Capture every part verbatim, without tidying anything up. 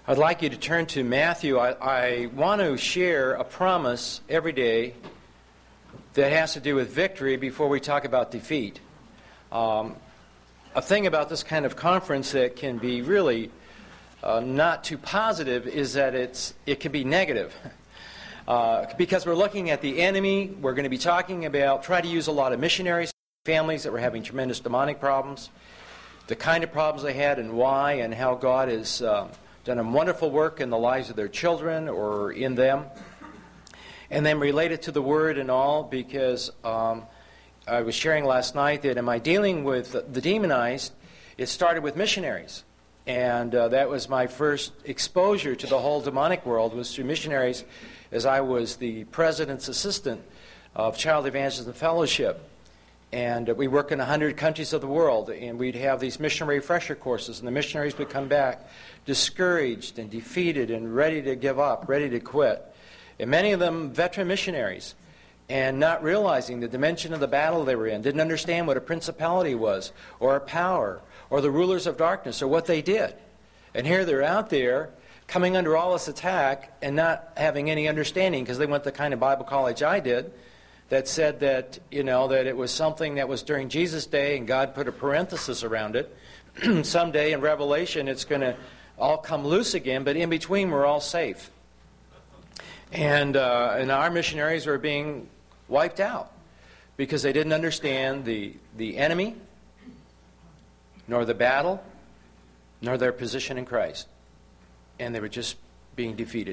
I'd like you to turn to Matthew. I, I want to share a promise every day that has to do with victory before we talk about defeat. Um, a thing about this kind of conference that can be really uh, not too positive is that it's it can be negative. Uh, because we're looking at the enemy, we're going to be talking about, try to use a lot of missionaries, families that were having tremendous demonic problems, the kind of problems they had and why, and how God has um, done a wonderful work in the lives of their children or in them. And then relate it to the Word and all, because um, I was sharing last night that in my dealing with the demonized, it started with missionaries. And uh, that was my first exposure to the whole demonic world, was through missionaries, as I was the president's assistant of Child Evangelism Fellowship. And uh, we work in one hundred countries of the world, and we'd have these missionary refresher courses, and the missionaries would come back discouraged and defeated and ready to give up, ready to quit. And many of them veteran missionaries, and not realizing the dimension of the battle they were in, didn't understand what a principality was, or a power, or the rulers of darkness, or what they did. And here they're out there, coming under all this attack, and not having any understanding, because they went to the kind of Bible college I did, that said that, you know, that it was something that was during Jesus' day, and God put a parenthesis around it. Someday in Revelation it's going to all come loose again, but in between we're all safe. And, uh, and our missionaries were being wiped out because they didn't understand the, the enemy, nor the battle, nor their position in Christ. And they were just being defeated.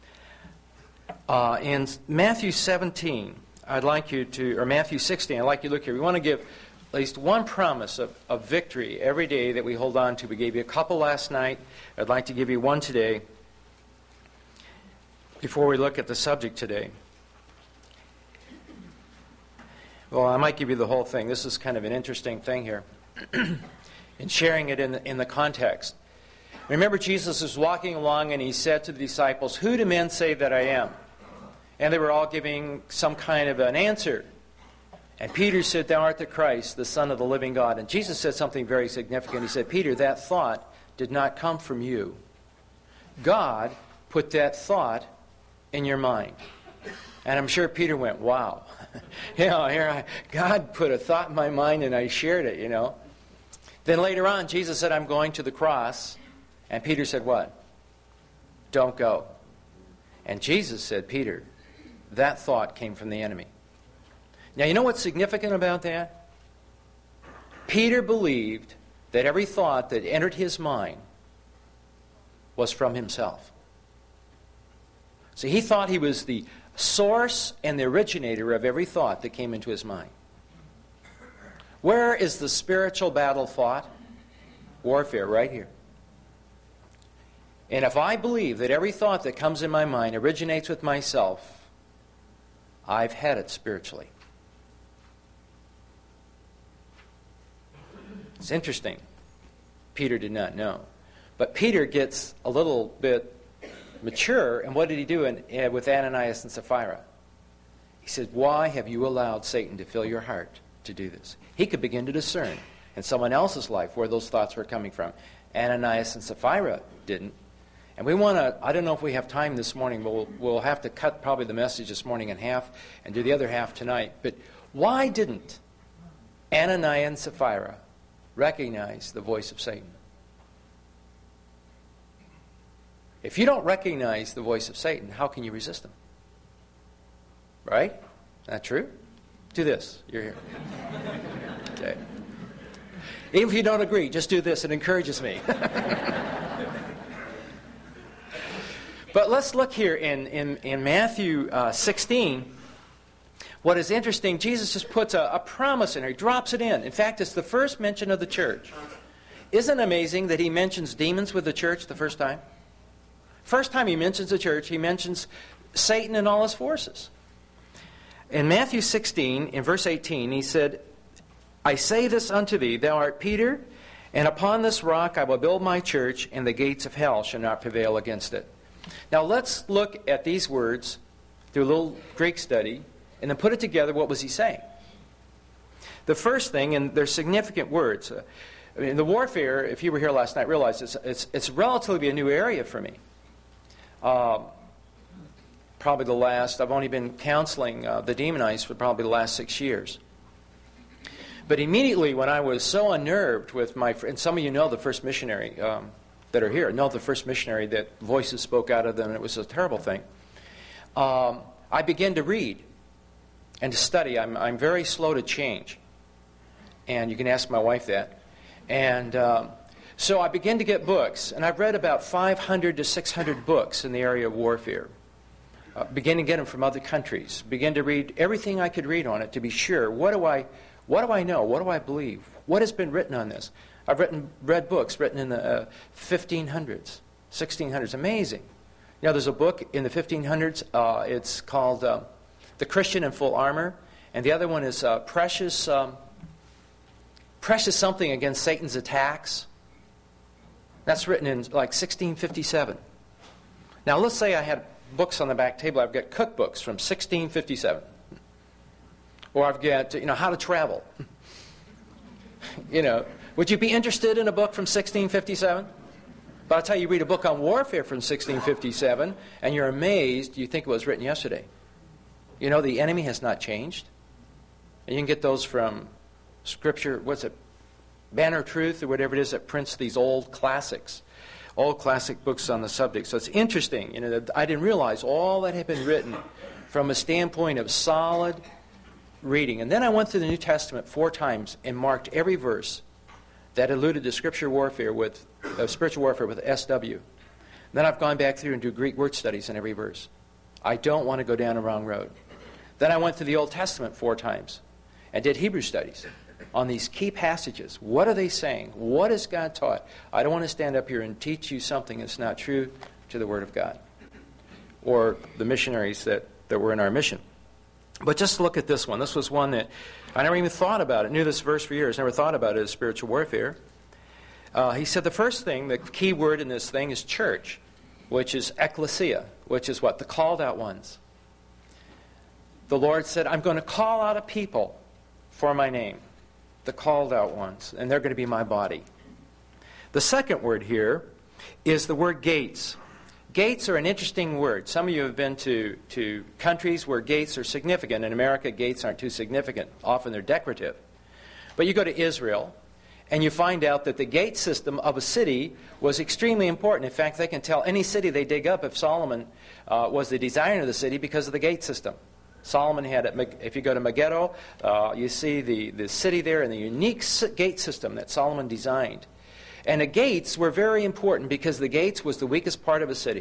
Uh, in Matthew seventeen, I'd like you to, or Matthew sixteen, I'd like you to look here. We want to give at least one promise of, of victory every day that we hold on to. We gave you a couple last night. I'd like to give you one today before we look at the subject today. Well, I might give you the whole thing. This is kind of an interesting thing here in sharing it in the, in the context. Remember, Jesus was walking along and he said to the disciples, "Who do men say that I am?" And they were all giving some kind of an answer. And Peter said, "Thou art the Christ, the Son of the living God." And Jesus said something very significant. He said, "Peter, that thought did not come from you. God put that thought in your mind." And I'm sure Peter went, "Wow." you know, here I, God put a thought in my mind and I shared it, you know. Then later on, Jesus said, "I'm going to the cross." And Peter said, what? "Don't go." And Jesus said, "Peter, that thought came from the enemy." Now, you know what's significant about that? Peter believed that every thought that entered his mind was from himself. So he thought he was the source and the originator of every thought that came into his mind. Where is the spiritual battle fought? Warfare, right here. And if I believe that every thought that comes in my mind originates with myself, I've had it spiritually. It's interesting. Peter did not know. But Peter gets a little bit mature, and what did he do in, uh, with Ananias and Sapphira? He said, "Why have you allowed Satan to fill your heart to do this?" He could begin to discern in someone else's life where those thoughts were coming from. Ananias and Sapphira didn't. And we want to, I don't know if we have time this morning, but we'll, we'll have to cut probably the message this morning in half and do the other half tonight. But why didn't Ananias and Sapphira recognize the voice of Satan? If you don't recognize the voice of Satan, how can you resist him? Right? Not true? Do this. You're here. Okay. Even if you don't agree, just do this. It encourages me. But let's look here in, in, in Matthew uh, sixteen. What is interesting, Jesus just puts a, a promise in there. He drops it in. In fact, it's the first mention of the church. Isn't it amazing that he mentions demons with the church the first time? First time he mentions the church, he mentions Satan and all his forces. In Matthew sixteen, in verse eighteen, he said, "I say this unto thee, thou art Peter, and upon this rock I will build my church, and the gates of hell shall not prevail against it." Now let's look at these words through a little Greek study, and then put it together. What was he saying? The first thing, and they're significant words. Uh, I mean, the warfare, if you were here last night, realize it's, it's, it's relatively a new area for me. Uh, probably the last, I've only been counseling uh, the demonized for probably the last six years. But immediately when I was so unnerved with my, and some of you know the first missionary um, that are here, know the first missionary that voices spoke out of them, and it was a terrible thing. Um, I began to read and to study. I'm, I'm very slow to change. And you can ask my wife that. And um, so I began to get books, and I've read about five hundred to six hundred books in the area of warfare. Uh, began to get them from other countries. Began to read everything I could read on it to be sure. What do I, what do I know? What do I believe? What has been written on this? I've written, read books written in the uh, fifteen hundreds, sixteen hundreds. Amazing. You know, there's a book in the fifteen hundreds. Uh, it's called uh, The Christian in Full Armor. And the other one is uh, Precious... Um, Precious something against Satan's attacks. That's written in like sixteen fifty-seven. Now let's say I had books on the back table. I've got cookbooks from sixteen fifty-seven. Or I've got, you know, how to travel. You know, would you be interested in a book from sixteen fifty-seven? But I'll tell you, you read a book on warfare from sixteen fifty-seven, and you're amazed you think it was written yesterday. You know, the enemy has not changed. And you can get those from Scripture, what's it, Banner of Truth, or whatever it is that prints these old classics, old classic books on the subject. So it's interesting, you know, that I didn't realize all that had been written from a standpoint of solid reading. And then I went through the New Testament four times and marked every verse that alluded to Scripture warfare with, uh, spiritual warfare with S W. Then I've gone back through and do Greek word studies in every verse. I don't want to go down the wrong road. Then I went through the Old Testament four times and did Hebrew studies on these key passages. What are they saying? What has God taught? I don't want to stand up here and teach you something that's not true to the Word of God or the missionaries that, that were in our mission. But just look at this one. This was one that I never even thought about it. Knew this verse for years. Never thought about it as spiritual warfare. Uh, he said the first thing, the key word in this thing is church, which is ecclesia, which is what? The called out ones. The Lord said, I'm going to call out a people for my name. The called out ones, and they're going to be my body. The second word here is the word gates. Gates are an interesting word. Some of you have been to, to countries where gates are significant. In America, gates aren't too significant. Often they're decorative. But you go to Israel, and you find out that the gate system of a city was extremely important. In fact, they can tell any city they dig up if Solomon uh, was the designer of the city because of the gate system. Solomon had it. If you go to Megiddo, uh, you see the, the city there and the unique gate system that Solomon designed. And the gates were very important because the gates was the weakest part of a city.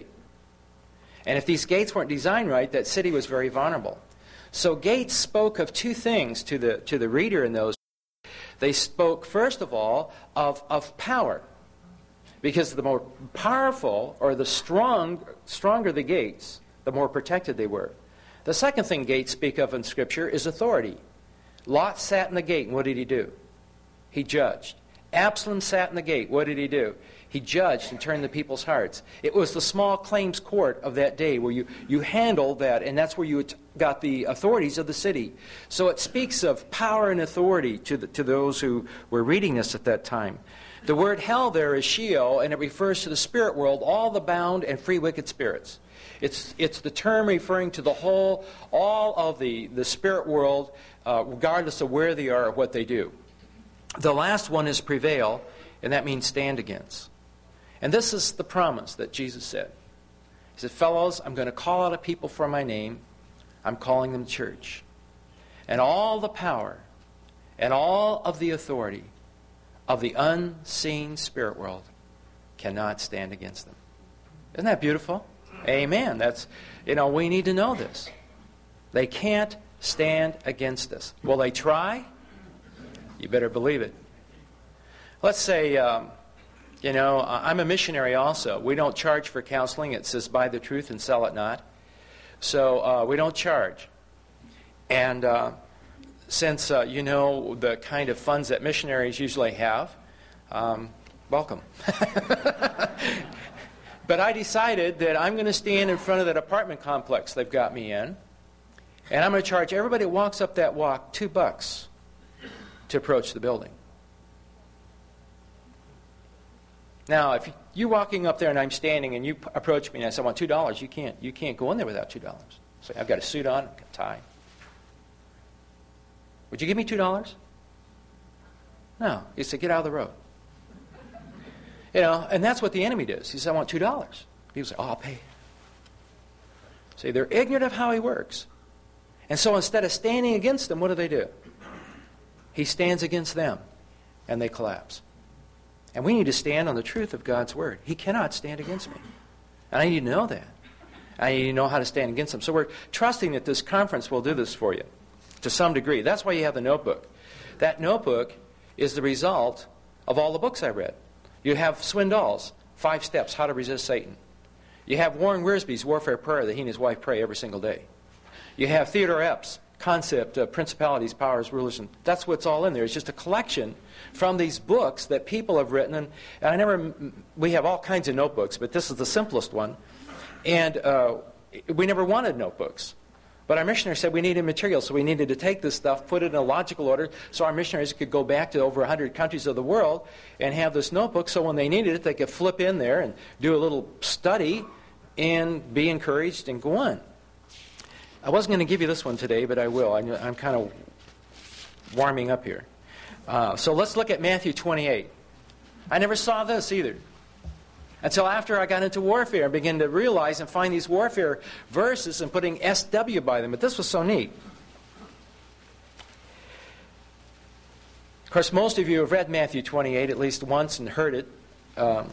And if these gates weren't designed right, that city was very vulnerable. So gates spoke of two things to the, to the reader in those. They spoke, first of all, of, of power. Because the more powerful or the strong, stronger the gates, the more protected they were. The second thing gates speak of in Scripture is authority. Lot sat in the gate, and what did he do? He judged. Absalom sat in the gate. What did he do? He judged and turned the people's hearts. It was the small claims court of that day where you, you handled that, and that's where you got the authorities of the city. So it speaks of power and authority to, the, to those who were reading this at that time. The word hell there is Sheol, and it refers to the spirit world, all the bound and free wicked spirits. It's, it's the term referring to the whole, all of the, the spirit world, uh, regardless of where they are or what they do. The last one is prevail, and that means stand against. And this is the promise that Jesus said. He said, fellows, I'm going to call out a people for my name. I'm calling them church. And all the power and all of the authority of the unseen spirit world cannot stand against them. Isn't that beautiful? Amen. That's, you know, we need to know this. They can't stand against us. Will they try? You better believe it. Let's say, um, you know, I'm a missionary also. We don't charge for counseling. It says buy the truth and sell it not. So uh, we don't charge. And uh, since, uh, you know, the kind of funds that missionaries usually have, um, welcome. But I decided that I'm going to stand in front of that apartment complex they've got me in, and I'm going to charge everybody that walks up that walk two bucks to approach the building. Now, if you're walking up there and I'm standing and you p- approach me and I say, I want two dollars, you can't, you can't go in there without two dollars. So I've got a suit on, I've got a tie. Would you give me two dollars? No. You say, get out of the road. You know, and that's what the enemy does. He says, I want two dollars. People say, oh, I'll pay. See, they're ignorant of how he works. And so instead of standing against them, what do they do? He stands against them, and they collapse. And we need to stand on the truth of God's Word. He cannot stand against me. And I need to know that. I need to know how to stand against him. So we're trusting that this conference will do this for you to some degree. That's why you have the notebook. That notebook is the result of all the books I read. You have Swindoll's Five Steps, How to Resist Satan. You have Warren Wiersbe's Warfare Prayer that he and his wife pray every single day. You have Theodore Epp's Concept of Principalities, Powers, Rulers, and that's what's all in there. It's just a collection from these books that people have written. And, and I never, we have all kinds of notebooks, but this is the simplest one. And uh, we never wanted notebooks. But our missionary said we needed material, so we needed to take this stuff, put it in a logical order, so our missionaries could go back to over one hundred countries of the world and have this notebook, so when they needed it, they could flip in there and do a little study and be encouraged and go on. I wasn't going to give you this one today, but I will. I, I'm kind of warming up here. Uh, so let's look at Matthew twenty-eight. I never saw this either until after I got into warfare and began to realize and find these warfare verses and putting S W by them. But this was so neat. Of course, most of you have read Matthew twenty-eight at least once and heard it. Um,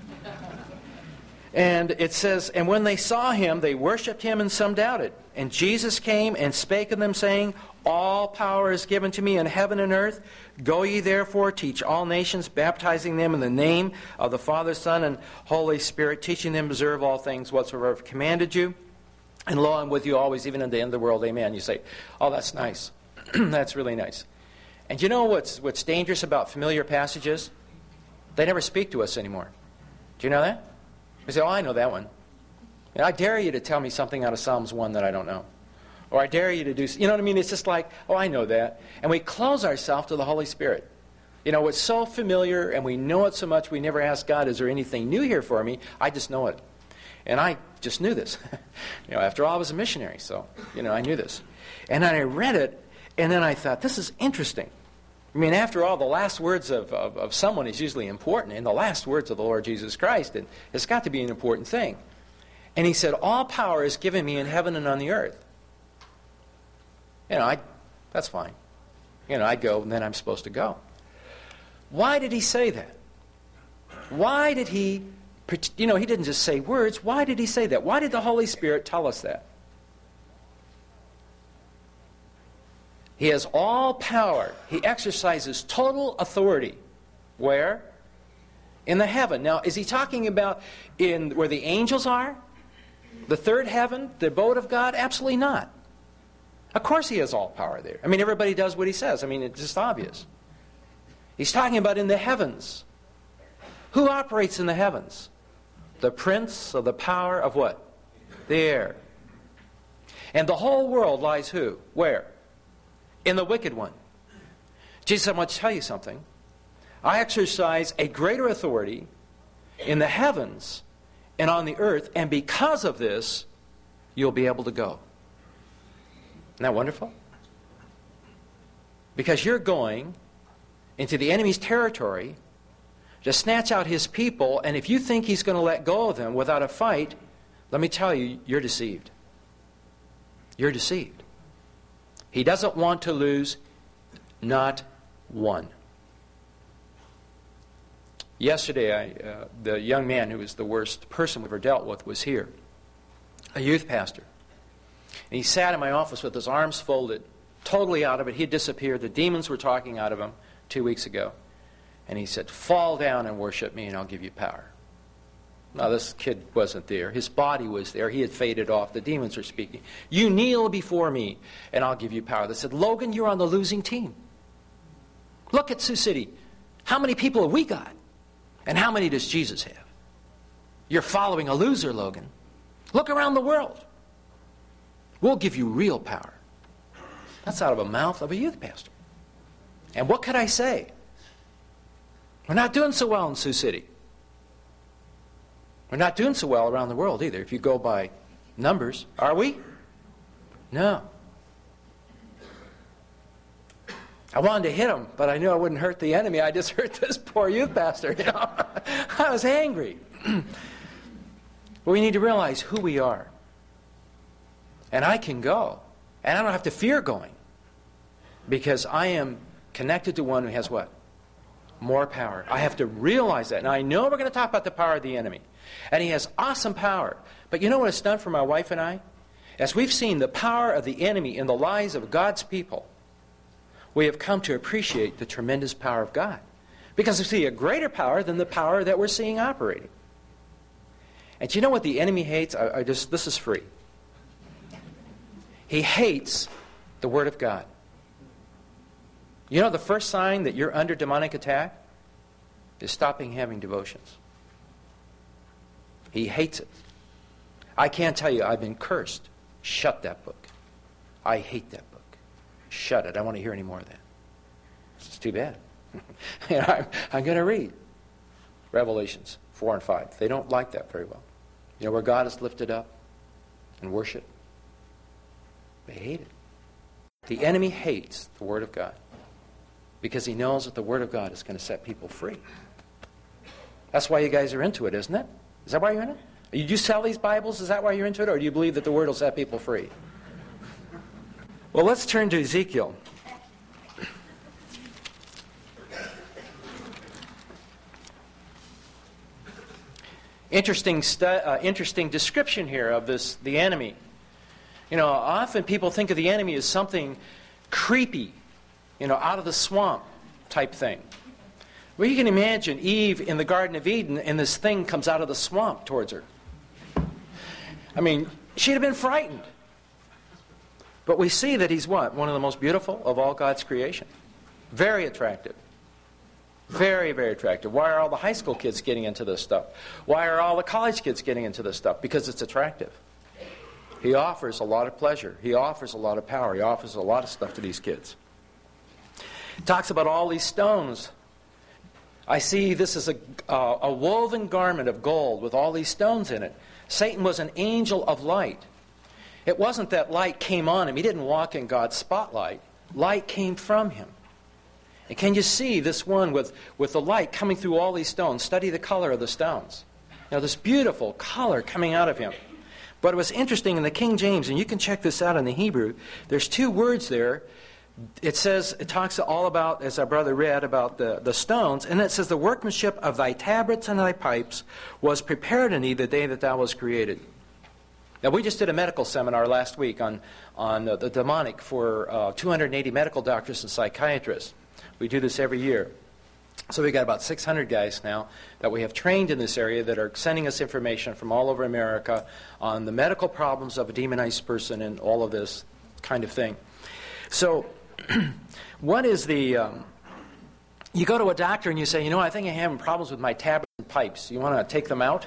and it says, and when they saw him, they worshipped him, and some doubted. And Jesus came and spake unto them, saying, all power is given to me in heaven and earth. Go ye therefore, teach all nations, baptizing them in the name of the Father, Son, and Holy Spirit, teaching them to observe all things whatsoever I've commanded you. And lo, I'm with you always, even unto the end of the world. Amen. You say, oh, that's nice. That's really nice. And you know what's, what's dangerous about familiar passages? They never speak to us anymore. Do you know that? You say, oh, I know that one. And I dare you to tell me something out of Psalms one that I don't know. Or I dare you to do, you know what I mean? It's just like, oh, I know that. And we close ourselves to the Holy Spirit. You know, it's so familiar and we know it so much, we never ask God, is there anything new here for me? I just know it. And I just knew this. You know, after all, I was a missionary, so, you know, I knew this. And then I read it, and then I thought, this is interesting. I mean, after all, the last words of, of, of someone is usually important, and the last words of the Lord Jesus Christ, and it's got to be an important thing. And he said, all power is given me in heaven and on the earth. You know, I, that's fine. You know, I go, and then I'm supposed to go. Why did he say that? Why did he, you know, he didn't just say words. Why did he say that? Why did the Holy Spirit tell us that? He has all power. He exercises total authority. Where? In the heaven. Now, is he talking about in where the angels are? The third heaven? The abode of God? Absolutely not. Of course he has all power there. I mean, everybody does what he says. I mean, it's just obvious. He's talking about in the heavens. Who operates in the heavens? The prince of the power of what? The air. And the whole world lies who? Where? In the wicked one. Jesus said, I want to tell you something. I exercise a greater authority in the heavens and on the earth, and because of this, you'll be able to go. Isn't that wonderful? Because you're going into the enemy's territory to snatch out his people, and if you think he's going to let go of them without a fight, let me tell you, you're deceived. You're deceived. He doesn't want to lose not one. Yesterday, I, uh, the young man who was the worst person we ever dealt with was here, a youth pastor. And he sat in my office with his arms folded, totally out of it. He had disappeared. The demons were talking out of him two weeks ago. And he said, fall down and worship me and I'll give you power. Now, this kid wasn't there. His body was there. He had faded off. The demons were speaking. You kneel before me, and I'll give you power. They said, Logan, you're on the losing team. Look at Sioux City. How many people have we got? And how many does Jesus have? You're following a loser, Logan. Look around the world. We'll give you real power. That's out of the mouth of a youth pastor. And what could I say? We're not doing so well in Sioux City. We're not doing so well around the world either, if you go by numbers. Are we? No. I wanted to hit him, but I knew I wouldn't hurt the enemy. I just hurt this poor youth pastor. You know? I was angry. But we need to realize who we are. And I can go. And I don't have to fear going. Because I am connected to one who has what? More power. I have to realize that. Now, I know we're going to talk about the power of the enemy. And he has awesome power. But you know what it's done for my wife and I? As we've seen the power of the enemy in the lives of God's people, we have come to appreciate the tremendous power of God. Because we see a greater power than the power that we're seeing operating. And do you know what the enemy hates? I, I just this is free. He hates the Word of God. You know the first sign that you're under demonic attack is stopping having devotions. He hates it. I can't tell you, I've been cursed. Shut that book. I hate that book. Shut it. I don't want to hear any more of that. It's too bad. you know, I'm, I'm going to read Revelations four and five. They don't like that very well. You know, where God is lifted up and worship. They hate it. The enemy hates the Word of God because he knows that the Word of God is going to set people free. That's why you guys are into it, isn't it? Is that why you're in it? Do you sell these Bibles? Is that why you're into it? Or do you believe that the Word will set people free? Well, let's turn to Ezekiel. Interesting, stu- uh, interesting description here of this, the enemy. You know, often people think of the enemy as something creepy, you know, out of the swamp type thing. Well, you can imagine Eve in the Garden of Eden, and this thing comes out of the swamp towards her. I mean, she'd have been frightened. But we see that he's what? One of the most beautiful of all God's creation. Very attractive. Very, very attractive. Why are all the high school kids getting into this stuff? Why are all the college kids getting into this stuff? Because it's attractive. He offers a lot of pleasure. He offers a lot of power. He offers a lot of stuff to these kids. He talks about all these stones. I see this as a, uh, a woven garment of gold with all these stones in it. Satan was an angel of light. It wasn't that light came on him. He didn't walk in God's spotlight. Light came from him. And can you see this one with, with the light coming through all these stones? Study the color of the stones. Now, this beautiful color coming out of him. But it was interesting in the King James, and you can check this out in the Hebrew, there's two words there. It says, it talks all about, as our brother read, about the, the stones, and it says, the workmanship of thy tabrets and thy pipes was prepared in thee the day that thou was created. Now, we just did a medical seminar last week on, on uh, the demonic for uh, two hundred eighty medical doctors and psychiatrists. We do this every year. So we've got about six hundred guys now that we have trained in this area that are sending us information from all over America on the medical problems of a demonized person and all of this kind of thing. So what is the... Um, you go to a doctor and you say, you know, I think I'm having problems with my tabrets and pipes. You want to take them out?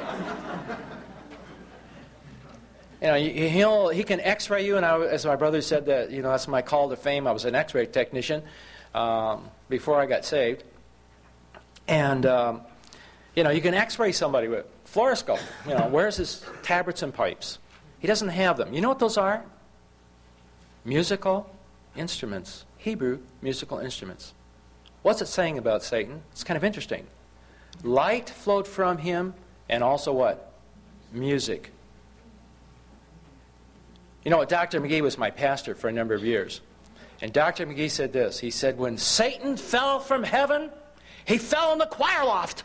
You know, he'll, he can x-ray you, and I, as my brother said, that, you know, that's my call to fame. I was an x-ray technician um, before I got saved. And, um, you know, you can x-ray somebody with fluoroscope. You know, where's his tabrets and pipes? He doesn't have them. You know what those are? Musical instruments. Hebrew musical instruments. What's it saying about Satan? It's kind of interesting. Light flowed from him, and also what? Music. You know, Doctor McGee was my pastor for a number of years. And Doctor McGee said this. He said, when Satan fell from heaven, he fell in the choir loft.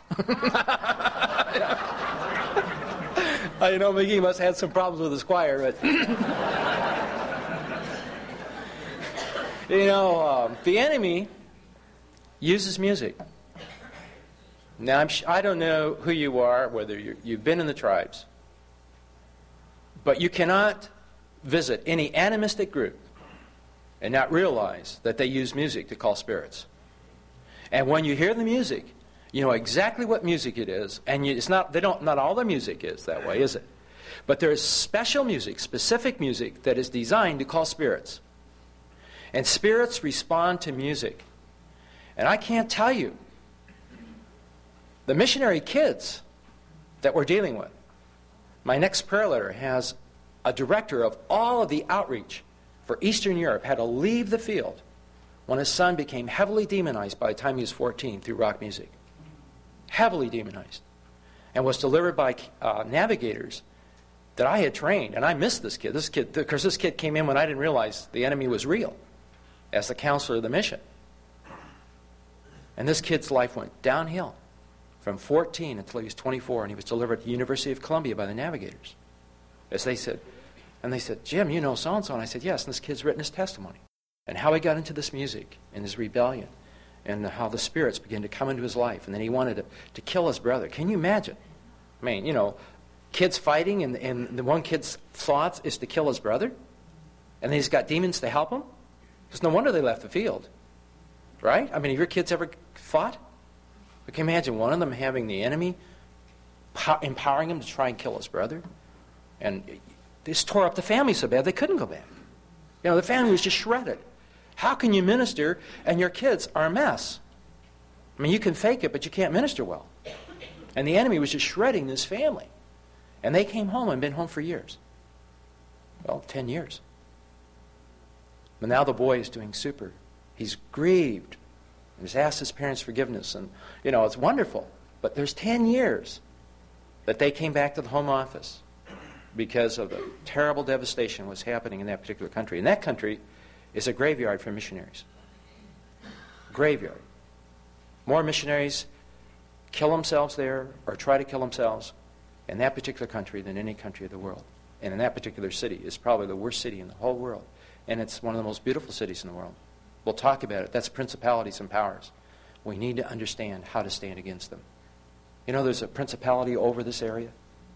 uh, you know, McGee must have had some problems with his choir. But you know, um, the enemy uses music. Now, I'm sh- I don't know who you are, whether you you've been in the tribes. But you cannot visit any animistic group and not realize that they use music to call spirits. And when you hear the music, you know exactly what music it is, and you, it's not they don't not all their music is that way, is it? But there is special music, specific music that is designed to call spirits. And spirits respond to music. And I can't tell you, the missionary kids that we're dealing with. My next prayer letter has a director of all of the outreach for Eastern Europe had to leave the field when his son became heavily demonized by the time he was fourteen through rock music. Heavily demonized. And was delivered by uh, navigators that I had trained. And I missed this kid. This kid, because this kid came in when I didn't realize the enemy was real as the counselor of the mission. And this kid's life went downhill from fourteen until he was twenty-four, and he was delivered at the University of Columbia by the navigators. As they said, and they said, Jim, you know so-and-so? And I said, yes, and this kid's written his testimony. And how he got into this music and his rebellion, and how the spirits began to come into his life, and then he wanted to, to kill his brother. Can you imagine? I mean, you know, kids fighting, and, and the one kid's thoughts is to kill his brother, and then he's got demons to help him? It's no wonder they left the field. Right? I mean, have your kids ever fought? But can you imagine one of them having the enemy pow- empowering him to try and kill his brother? And this tore up the family so bad they couldn't go back. You know, the family was just shredded. How can you minister and your kids are a mess? I mean, you can fake it, but you can't minister well. And the enemy was just shredding this family. And they came home and been home for years. Well, ten years. But now the boy is doing super. He's grieved. He's asked his parents' forgiveness. And, you know, it's wonderful. But there's ten years that they came back to the home office because of the terrible devastation that was happening in that particular country. And that country is a graveyard for missionaries. Graveyard. More missionaries kill themselves there or try to kill themselves in that particular country than any country of the world. And in that particular city is probably the worst city in the whole world. And it's one of the most beautiful cities in the world. We'll talk about it. That's principalities and powers. We need to understand how to stand against them. You know, there's a principality over this area.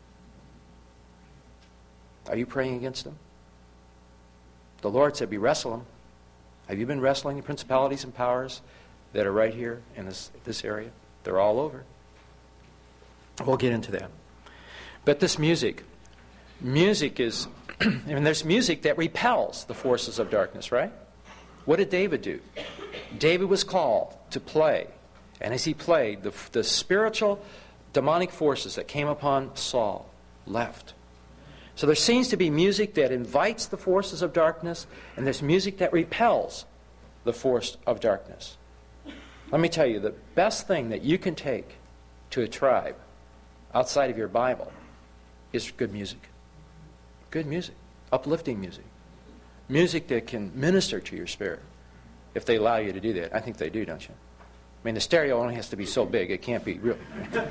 Are you praying against them? The Lord said, we wrestle them. Have you been wrestling the principalities and powers that are right here in this, this area? They're all over. We'll get into that. But this music, music is, I mean, there's music that repels the forces of darkness, right? What did David do? David was called to play. And as he played, the, the spiritual demonic forces that came upon Saul left. So there seems to be music that invites the forces of darkness, and there's music that repels the force of darkness. Let me tell you, the best thing that you can take to a tribe outside of your Bible is good music. Good music. Uplifting music. Music that can minister to your spirit, if they allow you to do that. I think they do, don't you? I mean, the stereo only has to be so big, it can't be real.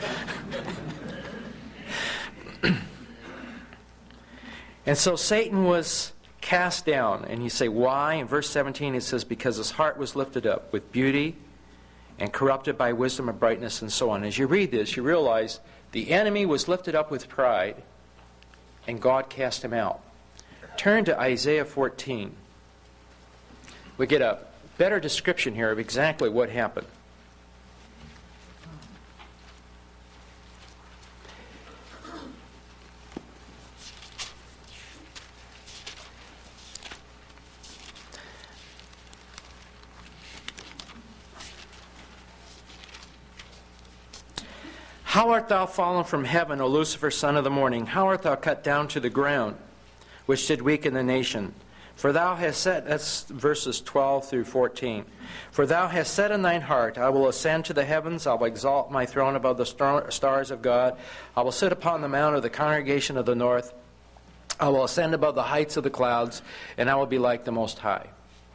And so Satan was cast down. And you say, why? In verse seventeen it says, because his heart was lifted up with beauty and corrupted by wisdom and brightness and so on. As you read this, you realize the enemy was lifted up with pride and God cast him out. Turn to Isaiah fourteen. We get a better description here of exactly what happened. How art thou fallen from heaven, O Lucifer, son of the morning? How art thou cut down to the ground, which did weaken the nation? For thou hast said, that's verses twelve through fourteen. For thou hast said in thine heart, I will ascend to the heavens, I will exalt my throne above the star- stars of God. I will sit upon the mount of the congregation of the north. I will ascend above the heights of the clouds, and I will be like the Most High.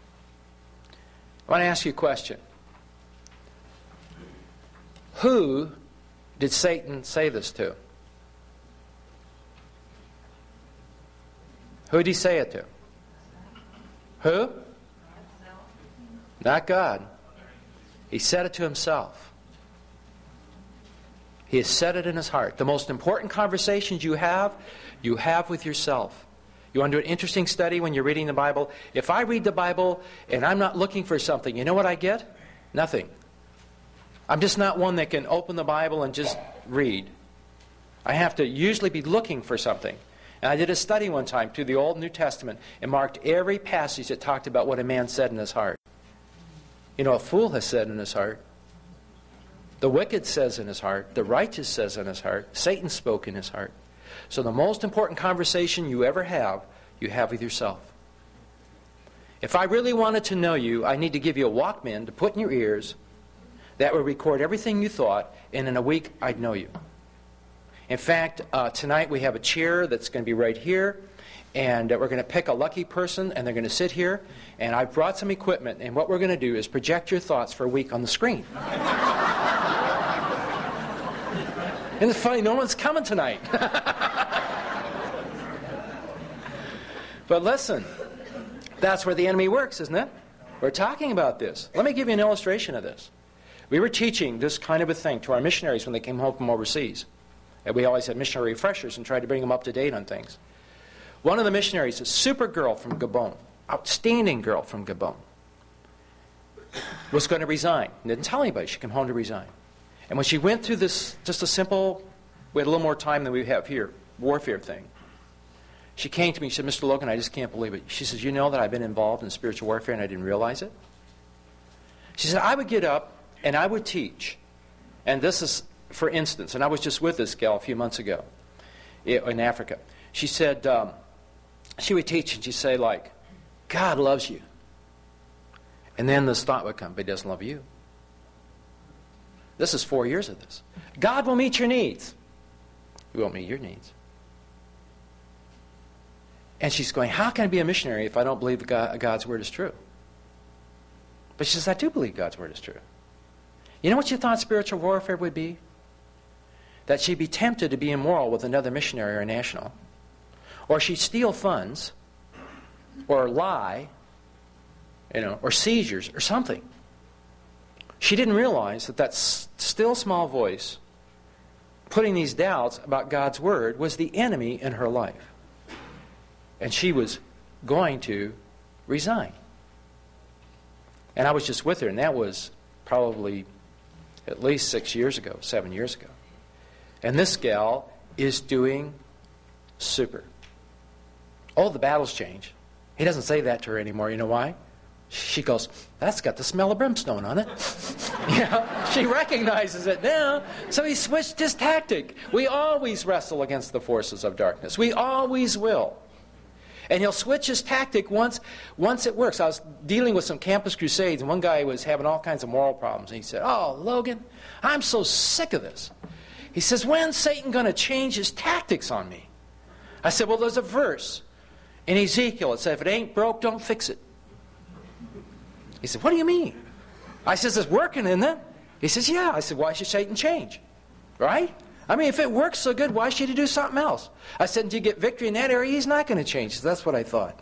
I want to ask you a question. Who did Satan say this to? Who did he say it to? Who? Not God. He said it to himself. He has said it in his heart. The most important conversations you have, you have with yourself. You want to do an interesting study when you're reading the Bible? If I read the Bible and I'm not looking for something, you know what I get? Nothing. I'm just not one that can open the Bible and just read. I have to usually be looking for something. And I did a study one time through the Old and New Testament and marked every passage that talked about what a man said in his heart. You know, a fool has said in his heart. The wicked says in his heart, the righteous says in his heart, Satan spoke in his heart. So the most important conversation you ever have, you have with yourself. If I really wanted to know you, I need to give you a Walkman to put in your ears that would record everything you thought, and in a week I'd know you. In fact, uh, tonight we have a chair that's going to be right here, and uh, we're going to pick a lucky person, and they're going to sit here, and I've brought some equipment, and what we're going to do is project your thoughts for a week on the screen. And it's funny, no one's coming tonight. But listen, that's where the enemy works, isn't it? We're talking about this. Let me give you an illustration of this. We were teaching this kind of a thing to our missionaries when they came home from overseas. And we always had missionary refreshers and tried to bring them up to date on things. One of the missionaries, a super girl from Gabon, outstanding girl from Gabon, was going to resign. And didn't tell anybody she came home to resign. And when she went through this, just a simple, we had a little more time than we have here, warfare thing. She came to me, she said, Mister Logan, I just can't believe it. She says, you know that I've been involved in spiritual warfare and I didn't realize it? She said, I would get up and I would teach. And this is, for instance, and I was just with this gal a few months ago in Africa. She said, um, she would teach and she'd say like, God loves you. And then this thought would come, but he doesn't love you. This is four years of this. God will meet your needs. He won't meet your needs. And she's going, how can I be a missionary if I don't believe God, God's word is true? But she says, I do believe God's word is true. You know what you thought spiritual warfare would be? That she'd be tempted to be immoral with another missionary or national. Or she'd steal funds. Or lie. You know, or seizures or something. She didn't realize that that still small voice putting these doubts about God's word was the enemy in her life. And she was going to resign. And I was just with her, and that was probably at least six years ago, seven years ago. And this gal is doing super. Oh, the battle's changed. He doesn't say that to her anymore. You know why? She goes, that's got the smell of brimstone on it. You know, she recognizes it now. So he switched his tactic. We always wrestle against the forces of darkness. We always will. And he'll switch his tactic once, once it works. I was dealing with some campus crusades, and one guy was having all kinds of moral problems. And he said, oh, Logan, I'm so sick of this. He says, when's Satan going to change his tactics on me? I said, well, there's a verse in Ezekiel. It said, if it ain't broke, don't fix it. He said, what do you mean? I says, it's working, isn't it? He says, yeah. I said, why should Satan change? Right? I mean, if it works so good, why should he do something else? I said, until you get victory in that area, he's not going to change. So that's what I thought.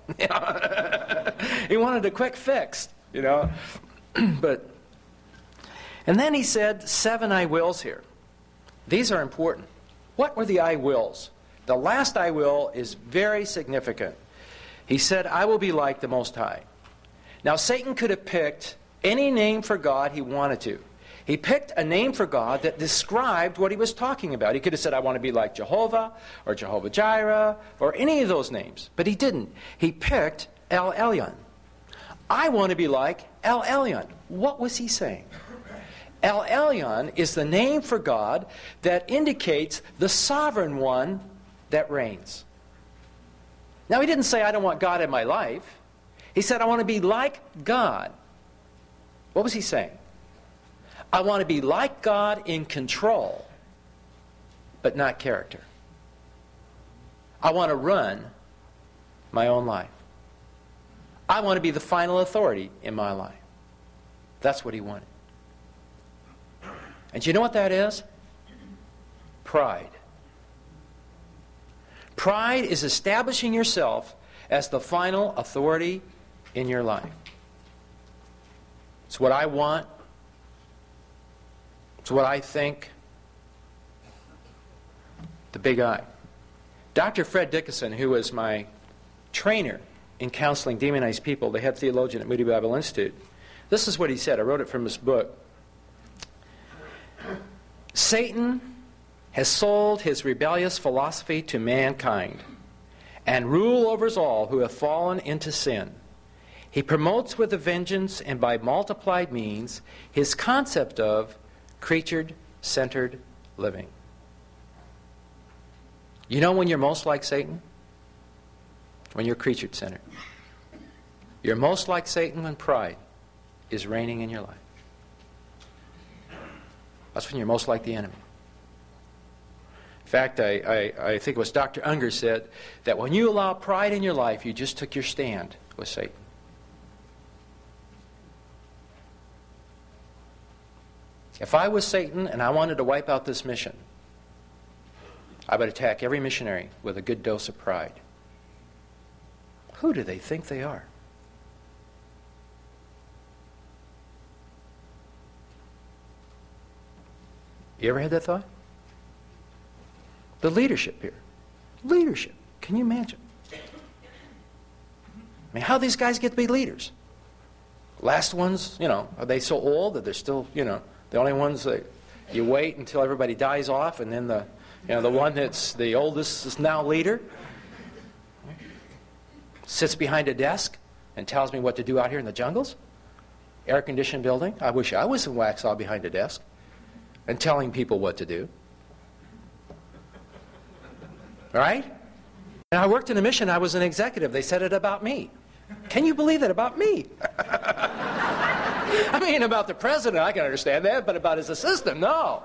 He wanted a quick fix, you know. But, and then he said, seven I wills here. These are important. What were the I wills? The last I will is very significant. He said, I will be like the Most High. Now, Satan could have picked any name for God he wanted to. He picked a name for God that described what he was talking about. He could have said, I want to be like Jehovah, or Jehovah Jireh, or any of those names. But he didn't. He picked El Elyon. I want to be like El Elyon. What was he saying? El Elyon is the name for God that indicates the sovereign one that reigns. Now, he didn't say, I don't want God in my life. He said, I want to be like God. What was he saying? I want to be like God in control, but not character. I want to run my own life. I want to be the final authority in my life. That's what he wanted. And you know what that is? Pride. Pride is establishing yourself as the final authority in your life. It's what I want. It's what I think. The big I. Doctor Fred Dickinson, who was my trainer in counseling demonized people, the head theologian at Moody Bible Institute, this is what he said. I wrote it from his book. Satan has sold his rebellious philosophy to mankind and rule over us all who have fallen into sin. He promotes with a vengeance and by multiplied means his concept of Creature-centered living. You know when you're most like Satan? When you're creature-centered. You're most like Satan when pride is reigning in your life. That's when you're most like the enemy. In fact, I, I, I think it was Doctor Unger said that when you allow pride in your life, you just took your stand with Satan. If I was Satan and I wanted to wipe out this mission, I would attack every missionary with a good dose of pride. Who do they think they are? You ever had that thought? The leadership here. Leadership. Can you imagine? I mean, how these guys get to be leaders? Last ones, you know, are they so old that they're still, you know, the only ones that you wait until everybody dies off, and then the, you know, the one that's the oldest is now leader, sits behind a desk and tells me what to do out here in the jungles? Air-conditioned building. I wish I was in Waxhaw behind a desk and telling people what to do. Right? And I worked in a mission. I was an executive. They said it about me. Can you believe that about me? I mean, about the president, I can understand that, but about his assistant, no.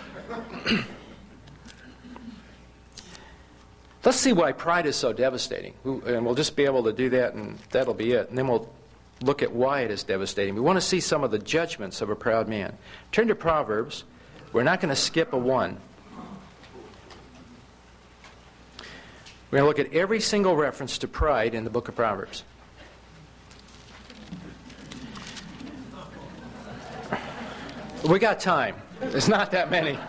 Let's see why pride is so devastating. And we'll just be able to do that, and that'll be it. And then we'll look at why it is devastating. We want to see some of the judgments of a proud man. Turn to Proverbs. We're not going to skip a one. We're going to look at every single reference to pride in the book of Proverbs. We got time. There's not that many.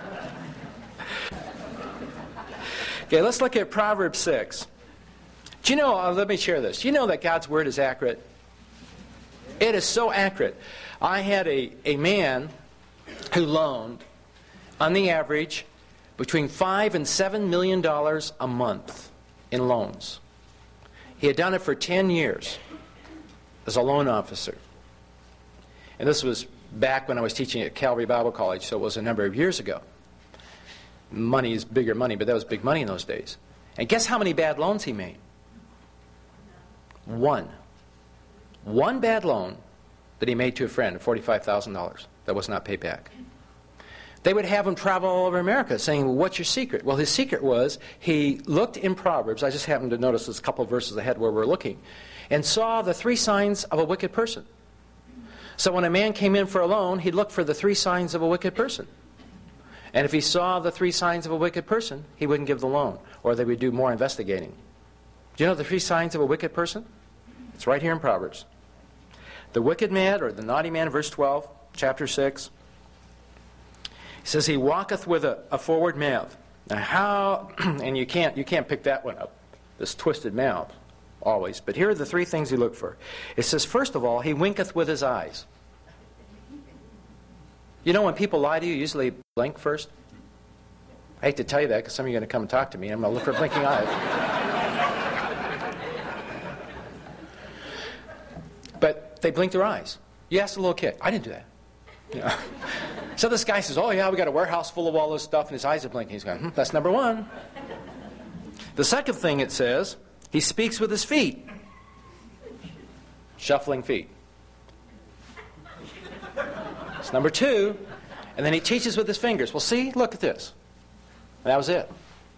Okay, let's look at Proverbs six. Do you know, uh, let me share this. Do you know that God's Word is accurate? It is so accurate. I had a, a man who loaned, on the average, between five and seven million dollars a month in loans. He had done it for ten years as a loan officer. And this was back when I was teaching at Calvary Bible College, so it was a number of years ago. Money is bigger money, but that was big money in those days. And guess how many bad loans he made? One. One bad loan that he made to a friend of forty-five thousand dollars that was not paid back. They would have him travel all over America saying, well, what's your secret? Well, his secret was he looked in Proverbs. I just happened to notice this couple of verses ahead where we're looking, and saw the three signs of a wicked person. So when a man came in for a loan, he'd look for the three signs of a wicked person. And if he saw the three signs of a wicked person, he wouldn't give the loan, or they would do more investigating. Do you know the three signs of a wicked person? It's right here in Proverbs. The wicked man, or the naughty man, verse twelve, chapter six. He says, he walketh with a, a forward mouth. Now how, and you can't, you can't pick that one up, this twisted mouth, always. But here are the three things you look for. It says, first of all, he winketh with his eyes. You know when people lie to you, usually blink first? I hate to tell you that because some of you are going to come and talk to me. I'm going to look for blinking eyes. But they blink their eyes. You ask a little kid. I didn't do that. You know? So this guy says, oh yeah, we got a warehouse full of all this stuff, and his eyes are blinking. He's going, hmm, that's number one. The second thing it says, he speaks with his feet. Shuffling feet. It's number two. And then he teaches with his fingers. Well, see, look at this. And that was it.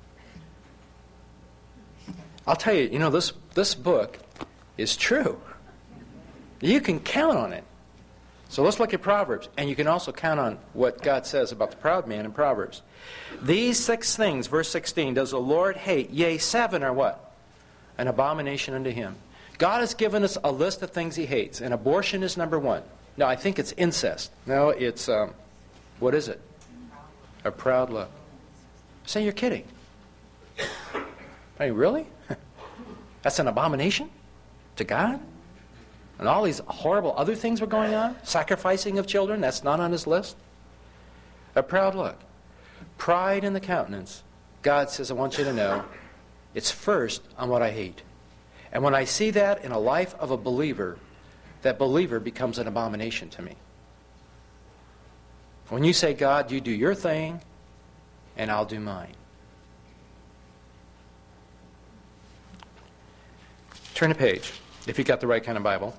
I'll tell you, you know, this, this book is true. You can count on it. So let's look at Proverbs. And you can also count on what God says about the proud man in Proverbs. These six things, verse sixteen, does the Lord hate? Yea, seven are what? An abomination unto him. God has given us a list of things he hates. And abortion is number one. No, I think it's incest. No, it's, um, what is it? A proud look. Say you're kidding. I mean, really? That's an abomination to God? And all these horrible other things were going on? Sacrificing of children, that's not on his list? A proud look. Pride in the countenance. God says, I want you to know, it's first on what I hate. And when I see that in a life of a believer, that believer becomes an abomination to me. When you say, God, you do your thing, and I'll do mine. Turn a page, if you got the right kind of Bible.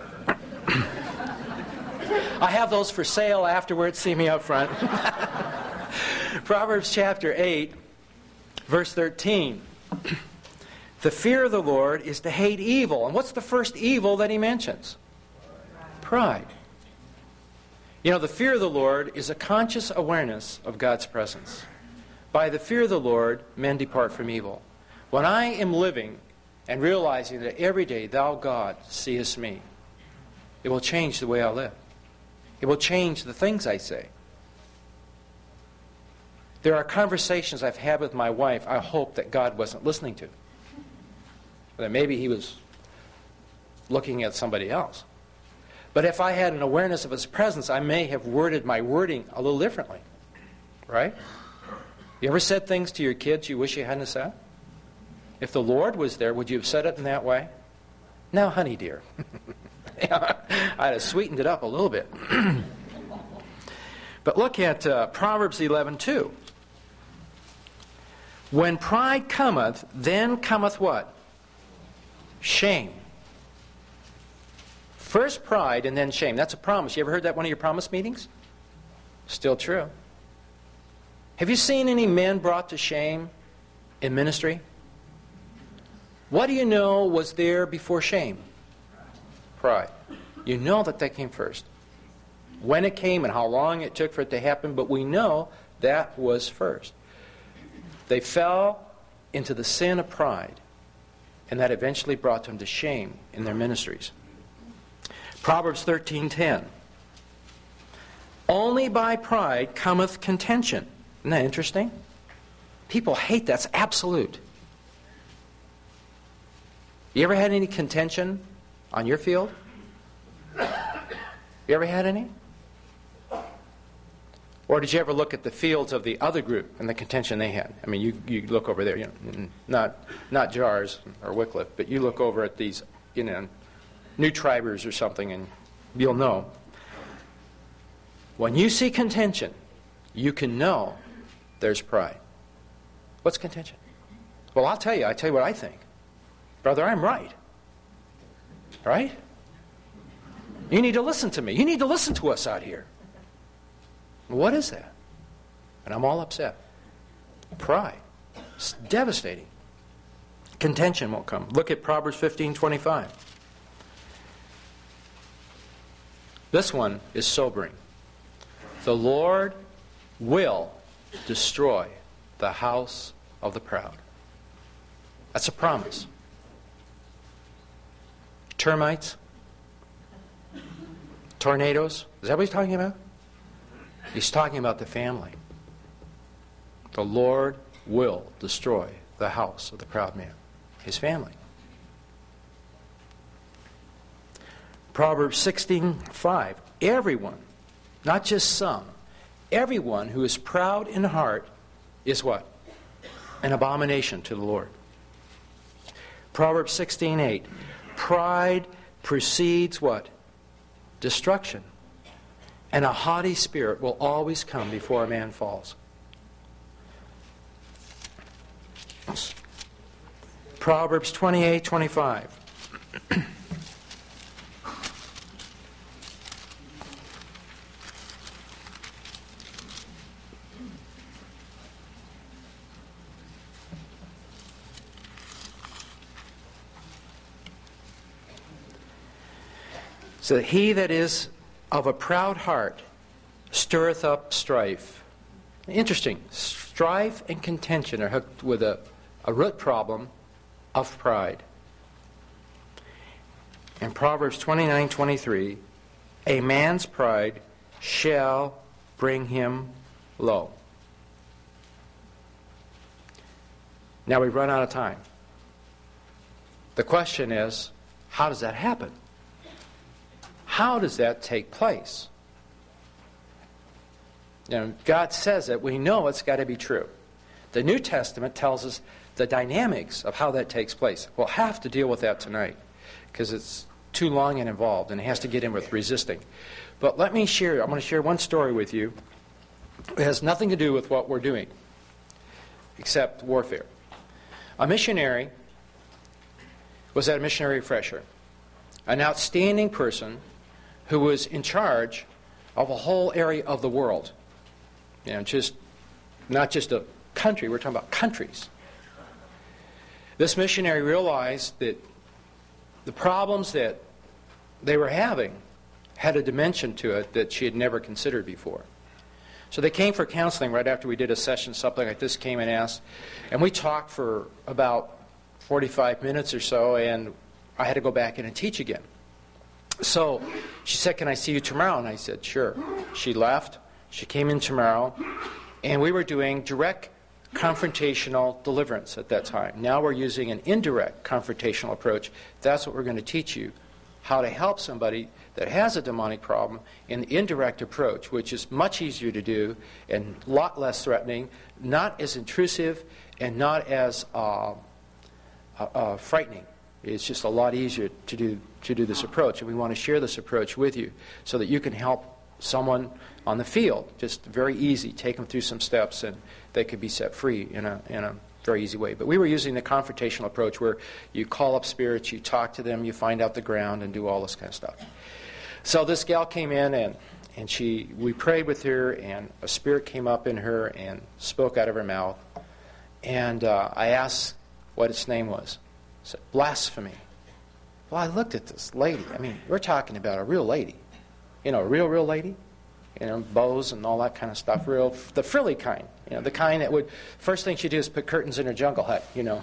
I have those for sale afterwards. See me up front. Proverbs chapter eight, verse thirteen. The fear of the Lord is to hate evil. And what's the first evil that he mentions? Pride. You know, the fear of the Lord is a conscious awareness of God's presence. By the fear of the Lord, men depart from evil. When I am living and realizing that every day, thou God seest me, it will change the way I live. It will change the things I say. There are conversations I've had with my wife I hope that God wasn't listening to. That maybe he was looking at somebody else. But if I had an awareness of his presence, I may have worded my wording a little differently. Right? You ever said things to your kids you wish you hadn't said? If the Lord was there, would you have said it in that way? Now, honey dear. I'd have sweetened it up a little bit. But look at uh, Proverbs eleven two. When pride cometh, then cometh what? Shame. First pride and then shame. That's a promise. You ever heard that at one of your promise meetings? Still true. Have you seen any men brought to shame in ministry? What do you know was there before shame? Pride. You know that that came first. When it came and how long it took for it to happen, but we know that was first. They fell into the sin of pride, and that eventually brought them to shame in their ministries. Proverbs thirteen ten. Only by pride cometh contention. Isn't that interesting? People hate that. It's absolute. You ever had any contention on your field? You ever had any? Or did you ever look at the fields of the other group and the contention they had? I mean, you, you look over there, you know, not not Jars or Wycliffe, but you look over at these, you know, New Tribers or something, and you'll know. When you see contention, you can know there's pride. What's contention? Well, I'll tell you. I tell you what I think. Brother, I'm right. Right? You need to listen to me. You need to listen to us out here. What is that? And I'm all upset. Pride. It's devastating. Contention won't come. Look at Proverbs fifteen twenty-five. This one is sobering. The Lord will destroy the house of the proud. That's a promise. Termites? Tornadoes? Is that what he's talking about? He's talking about the family. The Lord will destroy the house of the proud man, his family. Proverbs sixteen five. Everyone, not just some, everyone who is proud in heart is what? An abomination to the Lord. Proverbs sixteen eight. Pride precedes what? Destruction. And a haughty spirit will always come before a man falls. Proverbs twenty-eight twenty-five. So that he that is of a proud heart stirreth up strife. Interesting. Strife and contention are hooked with a, a root problem of pride. In Proverbs twenty-nine twenty-three, a man's pride shall bring him low. Now we've run out of time. The question is, how does that happen? How does that take place? You know, God says it. We know it's got to be true. The New Testament tells us the dynamics of how that takes place. We'll have to deal with that tonight because it's too long and involved and it has to get in with resisting. But let me share, I'm going to share one story with you It has nothing to do with what we're doing, except warfare. A missionary was at a missionary refresher, an outstanding person who was in charge of a whole area of the world. You know, just not just a country, we're talking about countries. This missionary realized that the problems that they were having had a dimension to it that she had never considered before. So they came for counseling right after we did a session, something like this, came and asked. And we talked for about forty-five minutes or so, and I had to go back in and teach again. So she said, "Can I see you tomorrow?" And I said, "Sure." She left. She came in tomorrow, and we were doing direct confrontational deliverance at that time. Now we're using an indirect confrontational approach. That's what we're going to teach you, how to help somebody that has a demonic problem in the indirect approach, which is much easier to do and a lot less threatening, not as intrusive, and not as uh, uh, uh, frightening. It's just a lot easier to do to do this approach, and we want to share this approach with you so that you can help someone on the field. Just very easy. Take them through some steps, and they could be set free in a in a very easy way. But we were using the confrontational approach, where you call up spirits, you talk to them, you find out the ground, and do all this kind of stuff. So this gal came in, and and she we prayed with her, and a spirit came up in her and spoke out of her mouth. And uh, I asked what its name was. I said, "Blasphemy." Well, I looked at this lady. I mean, we're talking about a real lady. You know, a real, real lady. You know, bows and all that kind of stuff. Real, the frilly kind. You know, the kind that would, first thing she'd do is put curtains in her jungle hut, you know.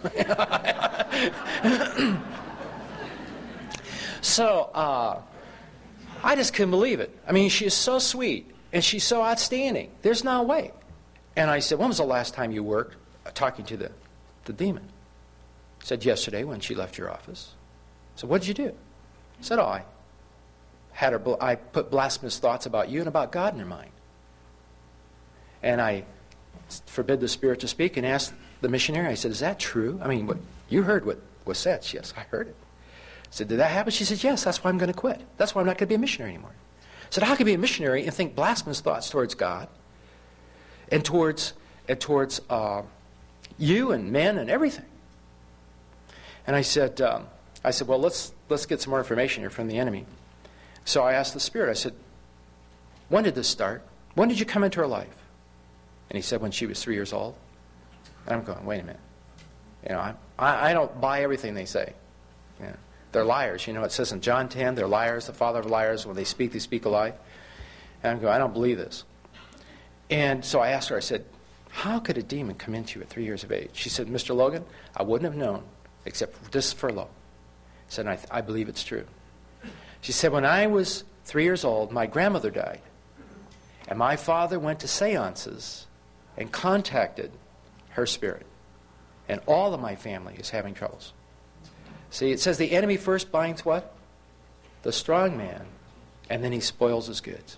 So, uh, I just couldn't believe it. I mean, she is so sweet, and she's so outstanding. There's no way. And I said, "When was the last time you worked uh, talking to the, the demon?" I said, "Yesterday when she left your office." I said, "What did you do?" I said, "Oh, I had her, bl- I put blasphemous thoughts about you and about God in her mind. And I forbid the spirit to speak and asked the missionary, I said, "Is that true? I mean, what you heard what was said?" She, "Yes, I heard it." I said, "Did that happen?" She said, "Yes, that's why I'm going to quit. That's why I'm not going to be a missionary anymore." I said, "How can you be a missionary and think blasphemous thoughts towards God and towards and towards uh, you and men and everything?" And I said, um, I said, "Well, let's let's get some more information here from the enemy." So I asked the spirit. I said, "When did this start? When did you come into her life?" And he said, "When she was three years old." And I'm going, "Wait a minute. You know, I I, I don't buy everything they say. You know, they're liars. You know, it says in John ten, they're liars, the father of liars. When they speak, they speak a lie." And I'm going, "I don't believe this." And so I asked her. I said, "How could a demon come into you at three years of age?" She said, "Mister Logan, I wouldn't have known except for this furlough." I said, I, th- I believe it's true. She said, "When I was three years old, my grandmother died. And my father went to seances and contacted her spirit. And all of my family is having troubles." See, it says the enemy first binds what? The strong man, and then he spoils his goods.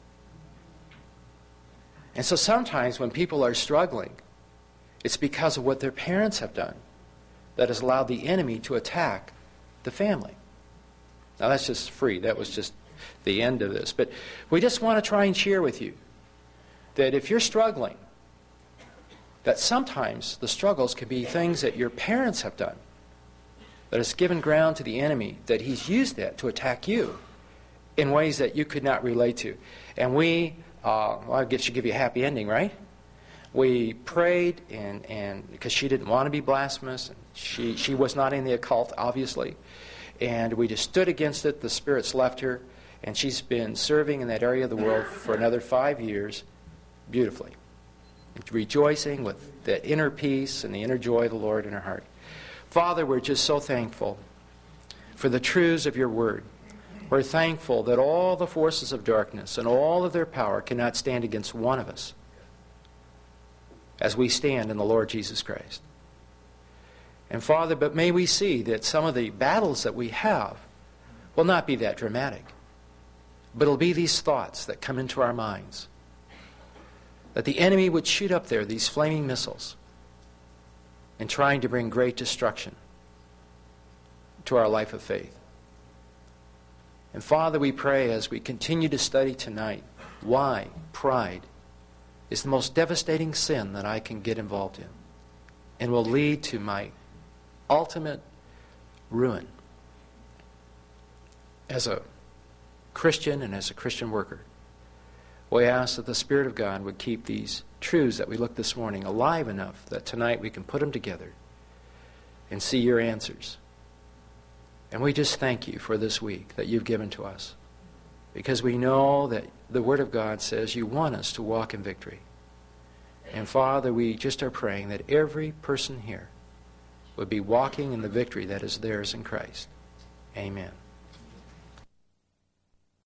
And so sometimes when people are struggling, it's because of what their parents have done that has allowed the enemy to attack the family. Now that's just free. That was just the end of this. But we just want to try and share with you that if you're struggling, that sometimes the struggles can be things that your parents have done that has given ground to the enemy, that he's used that to attack you in ways that you could not relate to. And we, uh, well, I guess should give you a happy ending, right? We prayed, and, and because she didn't want to be blasphemous, and she, she was not in the occult, obviously. And we just stood against it. The spirits left her, and she's been serving in that area of the world for another five years beautifully, rejoicing with that inner peace and the inner joy of the Lord in her heart. Father, we're just so thankful for the truths of your word. We're thankful that all the forces of darkness and all of their power cannot stand against one of us as we stand in the Lord Jesus Christ. And Father, but may we see that some of the battles that we have will not be that dramatic, but it'll be these thoughts that come into our minds, that the enemy would shoot up there these flaming missiles and trying to bring great destruction to our life of faith. And Father, we pray as we continue to study tonight why pride is the most devastating sin that I can get involved in and will lead to my ultimate ruin as a Christian and as a Christian worker. We ask that the Spirit of God would keep these truths that we looked this morning alive enough that tonight we can put them together and see your answers. And we just thank you for this week that you've given to us, because we know that the Word of God says you want us to walk in victory. And Father, we just are praying that every person here would be walking in the victory that is theirs in Christ. Amen.